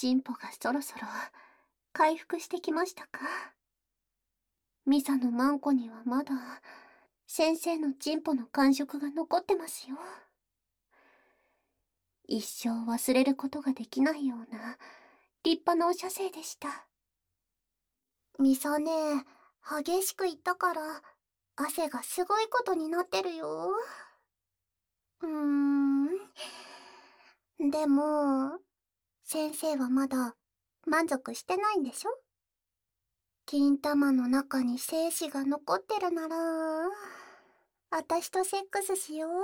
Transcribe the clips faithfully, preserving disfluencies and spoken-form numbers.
チンポがそろそろ回復してきましたか？ミサのマンコにはまだ先生のチンポの感触が残ってますよ。一生忘れることができないような立派なお射精でした。ミサね、激しく言ったから汗がすごいことになってるよ。うーん。でも、先生はまだ満足してないんでしょ？金玉の中に精子が残ってるなら、あたしとセックスしよう。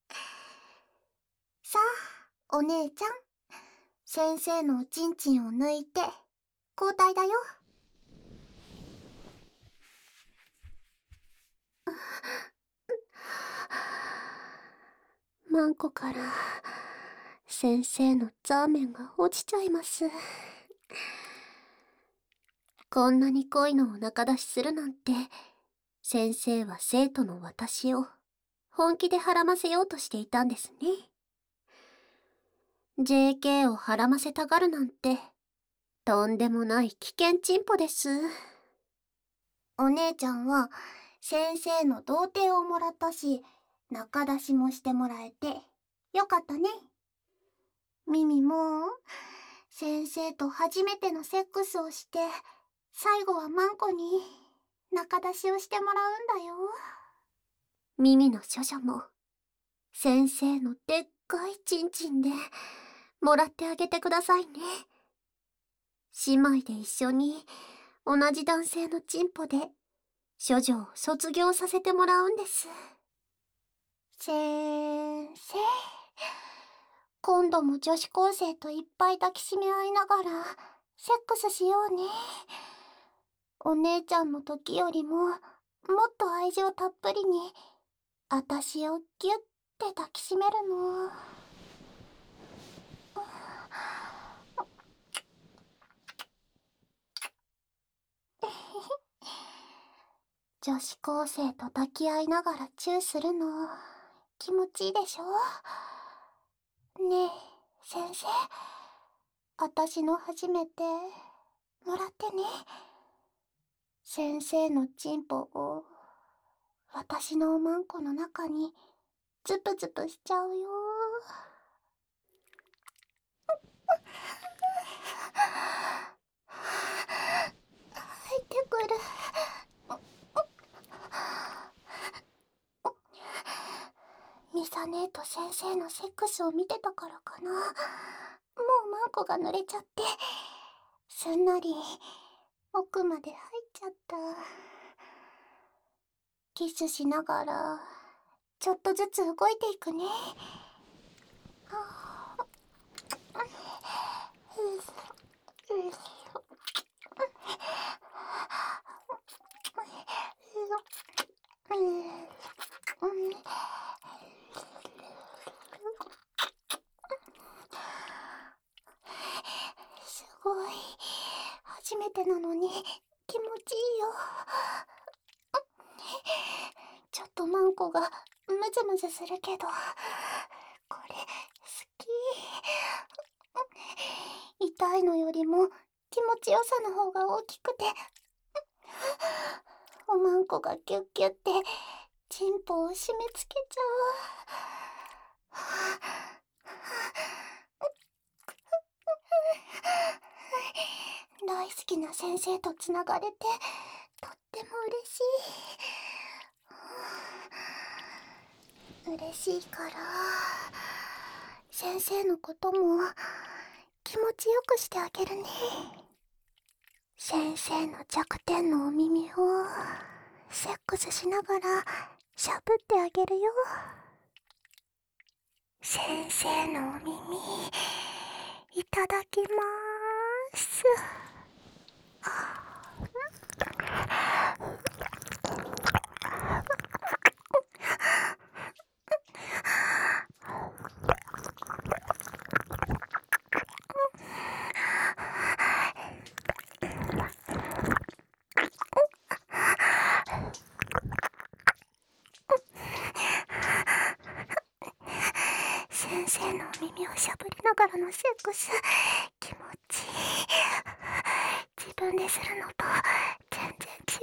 さあ、お姉ちゃん。先生のおちんちんを抜いて、交代だよ。マンコから先生のザーメンが落ちちゃいます。こんなに濃いのを中出しするなんて、先生は生徒の私を本気ではらませようとしていたんですね。ジェーケー をはらませたがるなんて、とんでもない危険チンポです。お姉ちゃんは先生の童貞をもらったし、中出しもしてもらえてよかったね。ミミも先生と初めてのセックスをして、最後はマンコに中出しをしてもらうんだよ。ミミの処女も先生のでっかいチンチンでもらってあげてくださいね。姉妹で一緒に同じ男性のチンポで処女を卒業させてもらうんです。先生、今度も女子高生といっぱい抱きしめ合いながらセックスしようね。お姉ちゃんの時よりももっと愛情たっぷりにあたしをギュッて抱きしめるの。女子高生と抱き合いながらチューするの気持ちいいでしょ？ねえ先生、あたしの初めてもらってね。先生のチンポを私のおまんこの中にズプズプしちゃうよ。入ってくる。ミサ姉と先生のセックスを見てたからかな。もうマンコが濡れちゃってすんなり奥まで入っちゃった。キスしながらちょっとずつ動いていくね。すごい。初めてなのに気持ちいいよ。ちょっとマンコがムズムズするけど、これ好き。痛いのよりも気持ちよさの方が大きくて、おまんこがキュッキュッてチンポを締め付けちゃう。大好きな先生とつながれてとっても嬉しい。嬉しいから先生のことも気持ちよくしてあげるね。先生の弱点のお耳をセックスしながらしゃぶってあげるよ。先生のお耳いただきまーす。先生のお耳をしゃぶりながらのセックス気持ちいい。 分でするのと全然違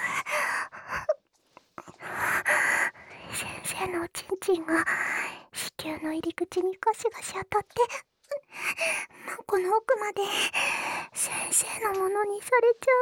う。先生のおちんちんが子宮の入り口にガシガシ当たって、マンコの奥まで先生のものにされちゃ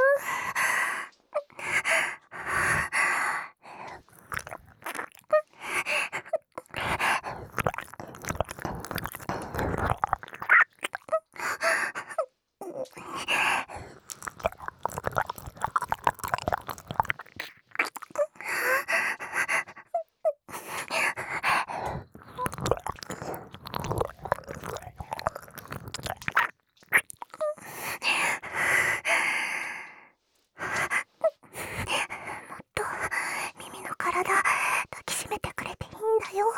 体抱きしめてくれていいんだよ。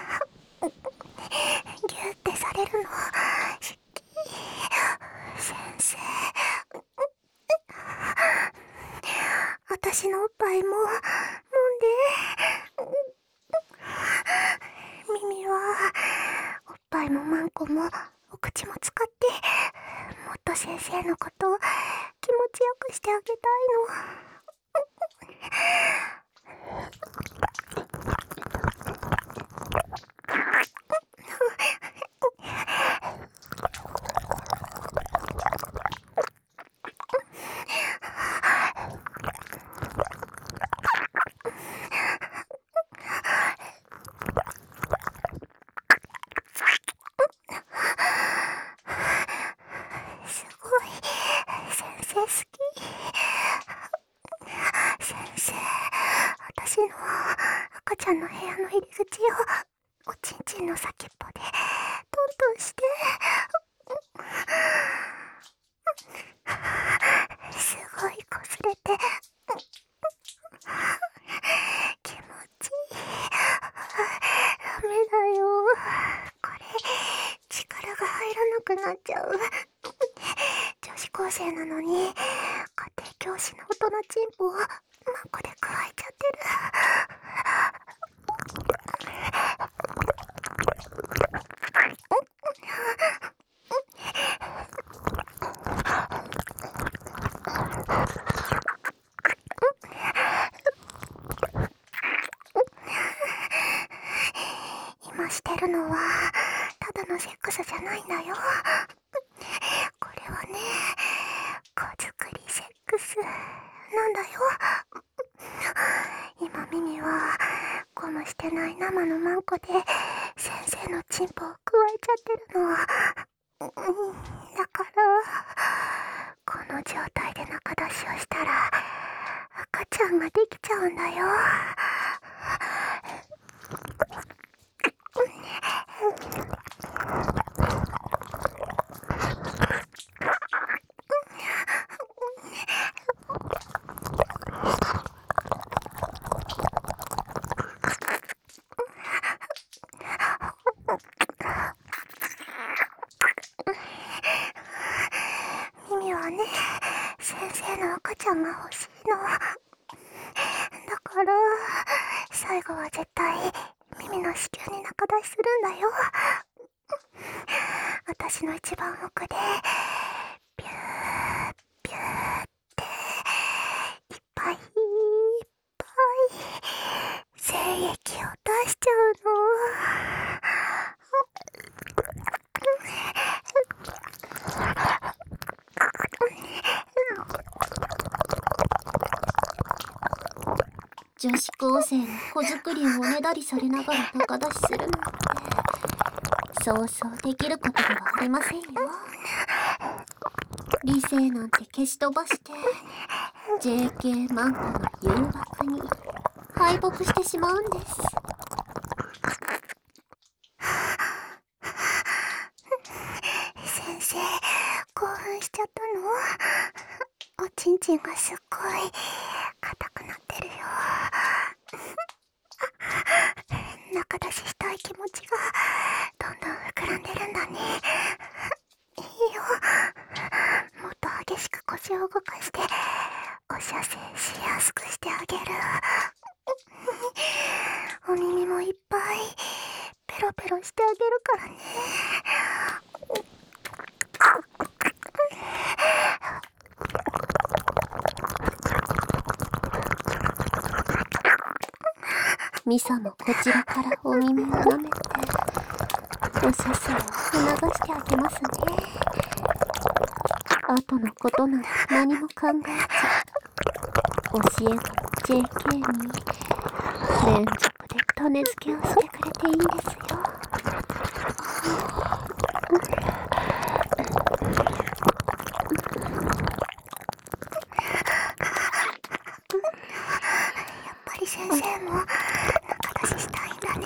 ギューってされるの好き。先生、私のおっぱいも揉んで。ミミはおっぱいもマンコもお口も使ってもっと先生のことを気持ちよくしてあげたいの。すごい、先生好き。先生、私の赤ちゃんの部屋の入り口をおちんちんの先っぽでトントンして。すごいこすれて気持ちいい。ダメだよ、これ力が入らなくなっちゃう。女子高生なのに家庭教師の大人チンポをマンコでくわえちゃってる。今してるのはただのセックスじゃないんだよ。これはね、子作りセックスなんだよ。今ミミはゴムしてない生のマンコで先生のチンポをくわえちゃってるの。うん、だからこの状態で中出しをしたら赤ちゃんができちゃうんだよ。ミミはね、先生の赤ちゃんが欲しいの。だから最後は絶対ミミの子宮に中出しするんだよ。私の一番奥でビュービューっていっぱいいっぱい精液を出しちゃうの。女子高生の子作りをおねだりされながら中出しするなんてそうそうできることではありませんよ。理性なんて消し飛ばして ジェーケー マンコの誘惑に敗北してしまうんです。先生、興奮しちゃったの？おちんちんがすっごい硬くなってるよ。中出ししたい気持ちがどんどん膨らんでるんだね。いいよ、もっと激しく腰を動かしてお射精しやすくしてあげる。お耳もいっぱいペロペロしてあげるからね。 ミサもこちらからお耳を舐めて、おせっせを促してあげますね。後のことなんて何も考えず、教え子の ジェーケー に連続で種付けをしてくれていいんですよ。やっぱり先生も中出ししたいんだね。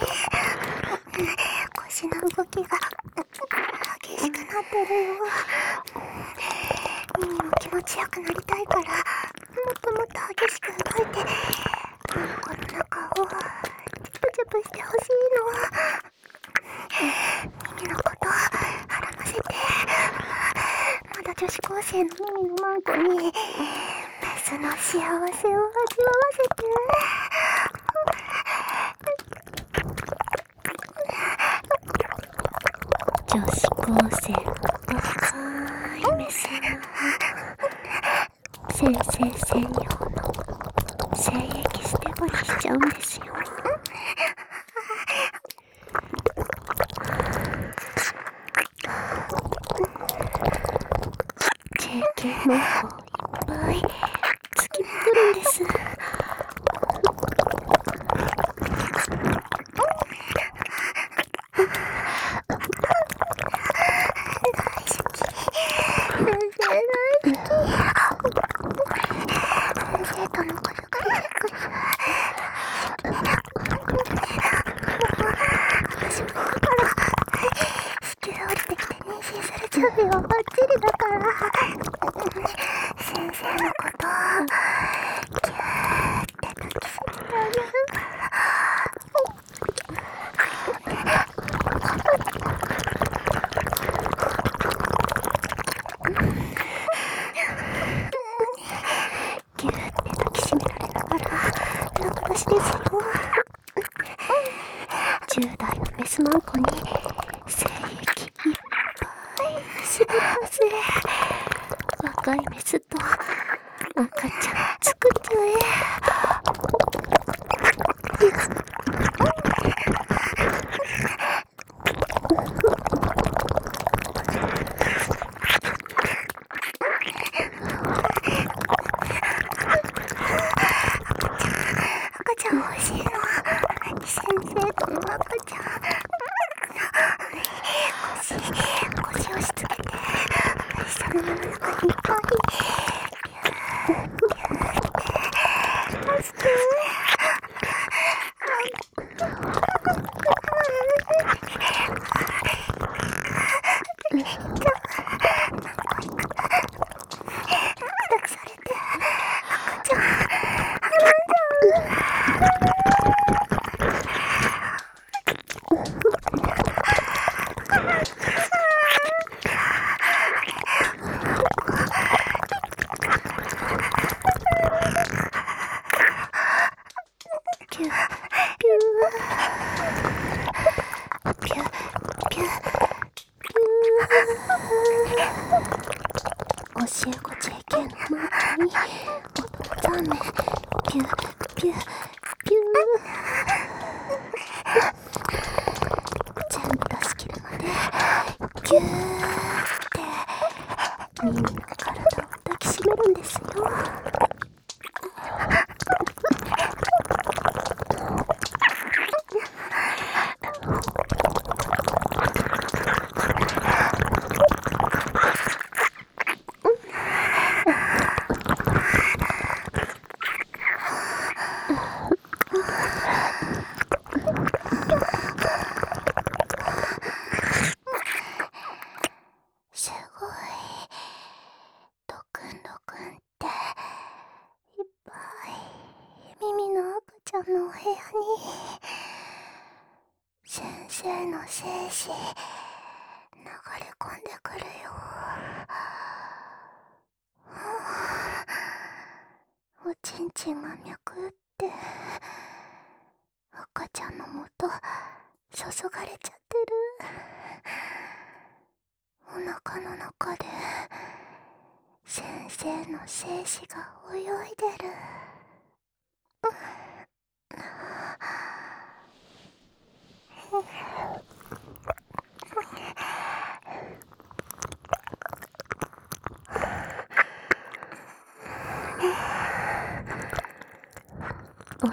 腰の動きが激しくなってるよ。耳も気持ちよくなりたいから、もっともっと激しく動いて、この中をチュプチュプしてほしいの。耳のこと絡ませて、まだ女子高生の耳のマンコにメスの幸せを味わわせて。女子高生の若いメスが先生専用の精液捨て場にしちゃうんですよ。ジェーケー マンコをいっぱいつきまくるんです。準備はバッチリだから、先生のことをギューって抱きしめてあげる。ギューって抱きしめられながら楽なしですよ。じゅう代のメスマンコに精液いっぱい絞りますね。若いメスと赤ちゃん作っちゃえ。赤ちゃん欲しいの。先生との赤ちゃん。腰、腰押し付けて、下の中にいっぱい。ビュー、ビューって押して。抱されて、赤ちゃん、赤ちゃん。ピュー、ピュー、ピュー、ピュー、ピュー。教え子 ジェーケー のマークに音のザーメン。ピュー、ピュー、ピュー。全部出し切るまでギューって耳の体を抱きしめるんですよ。すごいドクンドクンっていっぱい耳の赤ちゃんのお部屋に先生の精子流れ込んでくるよ。おちんちんが脈打って赤ちゃんのもと注がれちゃってる。お腹の中で先生の精子が泳いでる。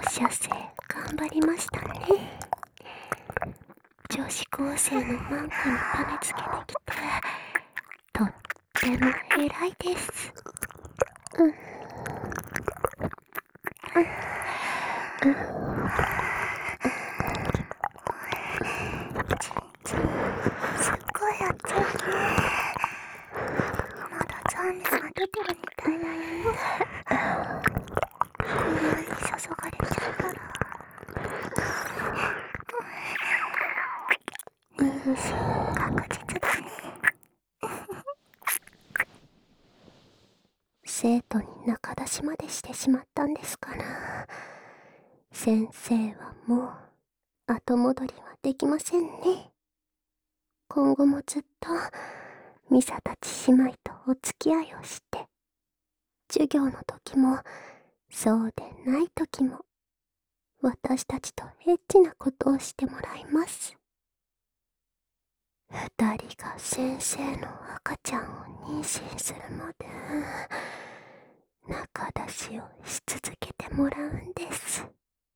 射精頑張りましたね。女子高生のマンコに種つけてきて、とっても偉いです。うん。うん。うん。ちんちん、すっごい熱いね。まだ残念が出てるみたいだよ。みんなに注がれちゃうから。妊娠確実だね。生徒に仲出しまでしてしまったんですから、先生はもう後戻りはできませんね。今後もずっとミサたち姉妹とお付き合いをして、授業の時もそうでない時も私たちとエッチなことをしてもらいます。二人が先生の赤ちゃんを妊娠するまで仲出しをし続けてもらうんです。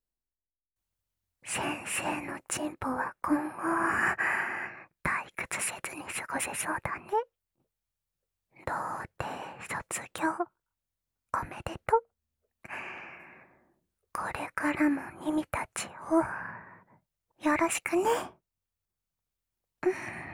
先生のチンポは今後退屈せずに過ごせそうだね。童貞卒業おめでとう。これからもミミたちをよろしくね。うん。